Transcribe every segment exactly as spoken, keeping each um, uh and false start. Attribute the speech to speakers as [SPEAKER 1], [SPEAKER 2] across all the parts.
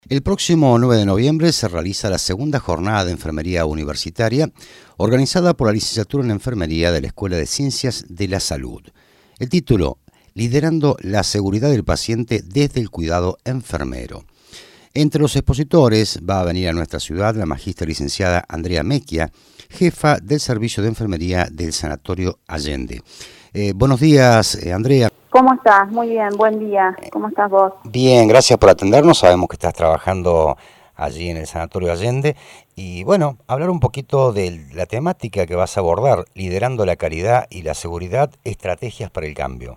[SPEAKER 1] El próximo nueve de noviembre se realiza la segunda jornada de enfermería universitaria organizada por la licenciatura en enfermería de la Escuela de Ciencias de la Salud. El título, Liderando la seguridad del paciente desde el cuidado enfermero. Entre los expositores va a venir a nuestra ciudad la magistra licenciada Andrea Mecchia, jefa del servicio de enfermería del Sanatorio Allende. Eh, buenos días, eh, Andrea.
[SPEAKER 2] ¿Cómo estás? Muy bien, buen día. ¿Cómo estás vos?
[SPEAKER 1] Bien, gracias por atendernos. Sabemos que estás trabajando allí en el Sanatorio Allende. Y bueno, hablar un poquito de la temática que vas a abordar, liderando la calidad y la seguridad, estrategias para el cambio.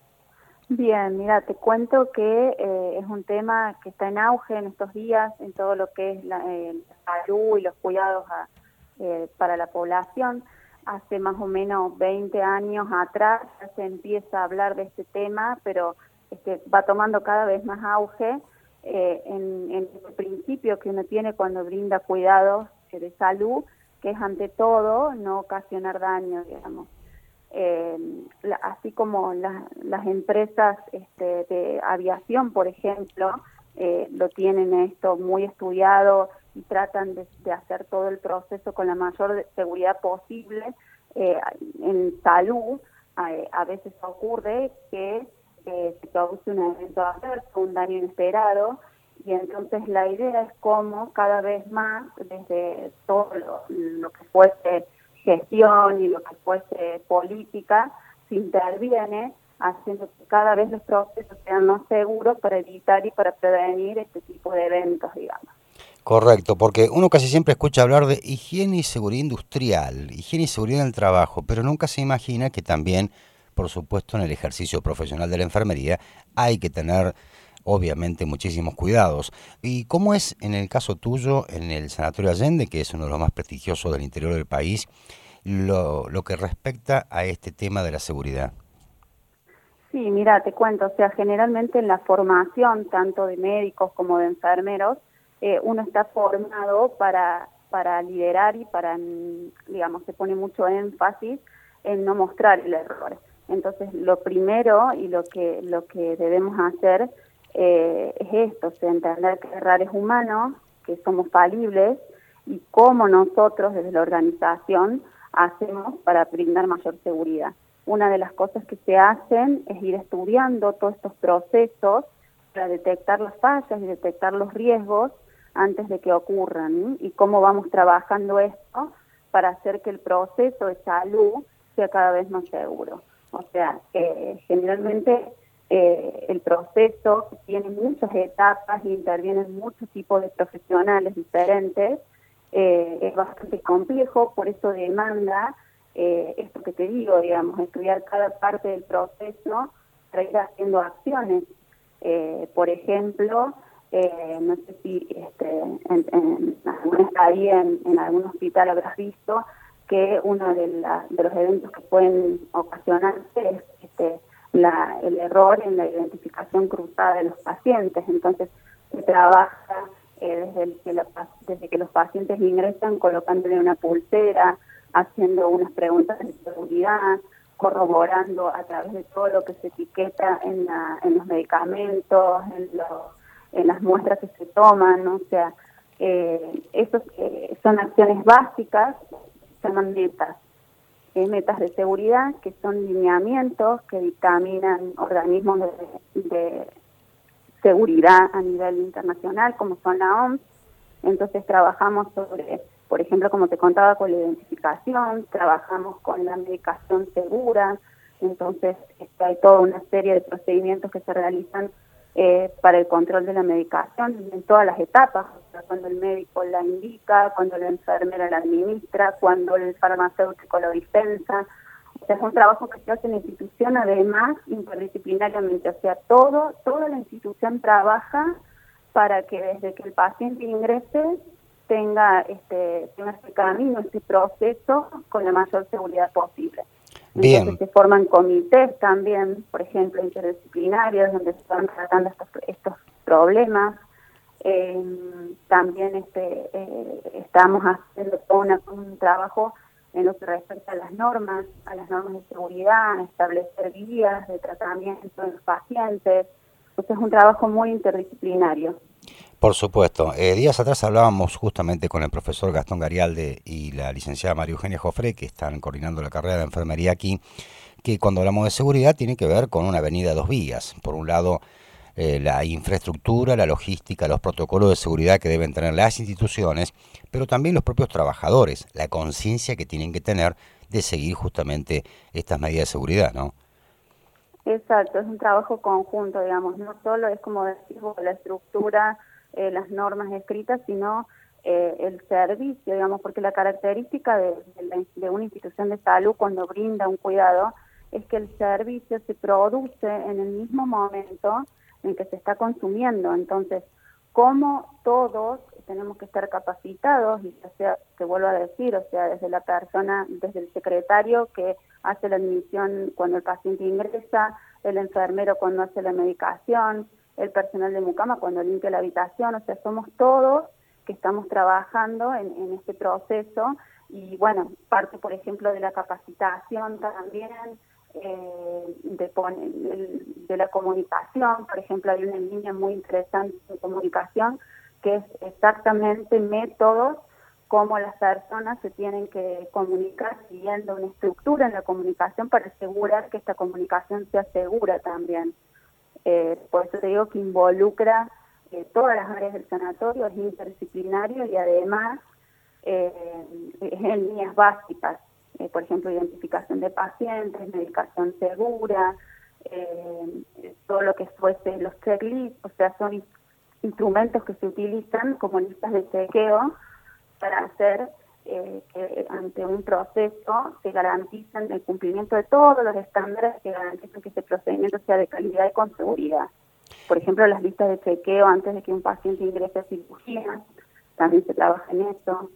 [SPEAKER 2] Bien, mira, te cuento que eh, es un tema que está en auge en estos días, en todo lo que es la, eh, la salud y los cuidados a, eh, para la población. Hace más o menos veinte años atrás ya se empieza a hablar de este tema, pero este, va tomando cada vez más auge eh, en, en el principio que uno tiene cuando brinda cuidados eh, de salud, que es ante todo no ocasionar daño, digamos. Eh, la, así como la, las empresas este, de aviación, por ejemplo, eh, lo tienen esto muy estudiado y tratan de, de hacer todo el proceso con la mayor seguridad posible. Eh, en salud eh, a veces ocurre que eh, se produce un evento adverso, un daño inesperado, y entonces la idea es cómo cada vez más, desde todo lo, lo que fuese gestión y lo que fuese política, se interviene haciendo que cada vez los procesos sean más seguros para evitar y para prevenir este tipo de eventos, digamos.
[SPEAKER 1] Correcto, porque uno casi siempre escucha hablar de higiene y seguridad industrial, higiene y seguridad en el trabajo, pero nunca se imagina que también, por supuesto, en el ejercicio profesional de la enfermería hay que tener, obviamente, muchísimos cuidados. ¿Y cómo es en el caso tuyo, en el Sanatorio Allende, que es uno de los más prestigiosos del interior del país, lo, lo que respecta a este tema de la seguridad?
[SPEAKER 2] Sí, mira, te cuento, o sea, generalmente en la formación, tanto de médicos como de enfermeros, eh, uno está formado para, para liderar y para, digamos, se pone mucho énfasis en no mostrar el error. Entonces, lo primero y lo que, lo que debemos hacer eh, es esto, o sea, entender que el error es humano, que somos falibles y cómo nosotros desde la organización hacemos para brindar mayor seguridad. Una de las cosas que se hacen es ir estudiando todos estos procesos para detectar las fallas y detectar los riesgos antes de que ocurran, ¿sí? Y cómo vamos trabajando esto para hacer que el proceso de salud sea cada vez más seguro. O sea, eh, generalmente eh, el proceso tiene muchas etapas y intervienen muchos tipos de profesionales diferentes. Eh, es bastante complejo, por eso demanda eh, esto que te digo, digamos, estudiar cada parte del proceso para ir haciendo acciones. Eh, por ejemplo, eh, no sé si este, en, en alguna estadía en, en algún hospital habrás visto que uno de, la, de los eventos que pueden ocasionarse es este, la, el error en la identificación cruzada de los pacientes. Entonces, se trabaja eh, desde, el que la, desde que los pacientes ingresan colocándole una pulsera, haciendo unas preguntas de seguridad, corroborando a través de todo lo que se etiqueta en, la, en los medicamentos, en, lo, en las muestras que se toman, ¿no? O sea, eh, esos eh, son acciones básicas, se llaman metas, eh, metas de seguridad, que son lineamientos que dictaminan organismos de, de seguridad a nivel internacional, como son la O M S. Entonces trabajamos sobre, por ejemplo, como te contaba, con la identificación, trabajamos con la medicación segura. Entonces este, hay toda una serie de procedimientos que se realizan eh, para el control de la medicación en todas las etapas, o sea, cuando el médico la indica, cuando la enfermera la administra, cuando el farmacéutico lo dispensa. O sea, es un trabajo que se hace en la institución, además, interdisciplinariamente. O sea, todo, toda la institución trabaja para que desde que el paciente ingrese tenga este, tenga este camino, este proceso con la mayor seguridad posible.
[SPEAKER 1] Bien.
[SPEAKER 2] Entonces se forman comités también, por ejemplo, interdisciplinarios, donde se van tratando estos, estos problemas. Eh, también este, eh, estamos haciendo todo una, un trabajo en lo que respecta a las normas, a las normas de seguridad, a establecer guías de tratamiento de los pacientes. Entonces es un trabajo muy interdisciplinario.
[SPEAKER 1] Por supuesto. Eh, días atrás hablábamos justamente con el profesor Gastón Garialde y la licenciada María Eugenia Jofré, que están coordinando la carrera de enfermería aquí, que cuando hablamos de seguridad tiene que ver con una avenida de dos vías. Por un lado, eh, la infraestructura, la logística, los protocolos de seguridad que deben tener las instituciones, pero también los propios trabajadores, la conciencia que tienen que tener de seguir justamente estas medidas de seguridad, ¿no?
[SPEAKER 2] Exacto, es un trabajo conjunto, digamos, no solo es como decir la estructura, eh, las normas escritas, sino eh, el servicio, digamos, porque la característica de, de, la, de una institución de salud cuando brinda un cuidado es que el servicio se produce en el mismo momento en que se está consumiendo. Entonces, como todos tenemos que estar capacitados, y ya sea, te vuelvo a decir, o sea, desde la persona, desde el secretario que hace la admisión cuando el paciente ingresa, el enfermero cuando hace la medicación, el personal de mucama cuando limpia la habitación, o sea, somos todos que estamos trabajando en, en este proceso. Y bueno, parte, por ejemplo, de la capacitación también, eh, de, de, de la comunicación. Por ejemplo, hay una línea muy interesante de comunicación que es exactamente métodos cómo las personas se tienen que comunicar siguiendo una estructura en la comunicación para asegurar que esta comunicación sea segura también. Eh, por eso te digo que involucra eh, todas las áreas del sanatorio, es interdisciplinario y además eh, es en líneas básicas, eh, por ejemplo, identificación de pacientes, medicación segura, eh, todo lo que fuese los checklists, o sea, son instrumentos que se utilizan como listas de chequeo para hacer eh, que ante un proceso se garanticen el cumplimiento de todos los estándares que garantizan que ese procedimiento sea de calidad y con seguridad. Por ejemplo, las listas de chequeo antes de que un paciente ingrese a cirugía, también se trabaja en eso.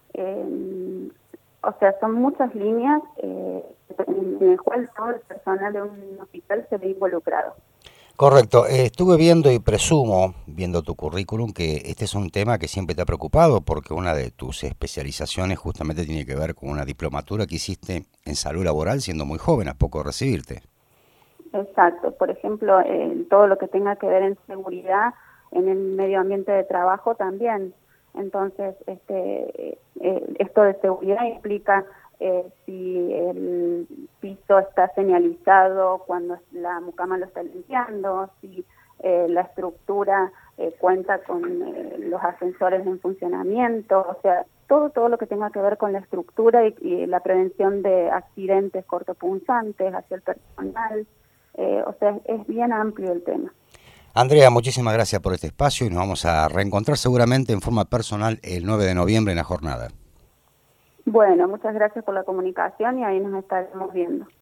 [SPEAKER 2] Eh, o sea, son muchas líneas eh, en, en el cual todo el personal de un hospital se ve involucrado.
[SPEAKER 1] Correcto. Eh, estuve viendo y presumo, viendo tu currículum, que este es un tema que siempre te ha preocupado porque una de tus especializaciones justamente tiene que ver con una diplomatura que hiciste en salud laboral siendo muy joven, a poco de recibirte.
[SPEAKER 2] Exacto. Por ejemplo, eh, todo lo que tenga que ver en seguridad, en el medio ambiente de trabajo también. Entonces, este, eh, esto de seguridad implica eh, si el piso está señalizado cuando la mucama lo está limpiando, si eh, la estructura eh, cuenta con eh, los ascensores en funcionamiento, o sea, todo todo lo que tenga que ver con la estructura y, y la prevención de accidentes cortopunzantes hacia el personal, eh, o sea, es, es bien amplio el tema.
[SPEAKER 1] Andrea, muchísimas gracias por este espacio y nos vamos a reencontrar seguramente en forma personal el nueve de noviembre en la jornada.
[SPEAKER 2] Bueno, muchas gracias por la comunicación y ahí nos estaremos viendo.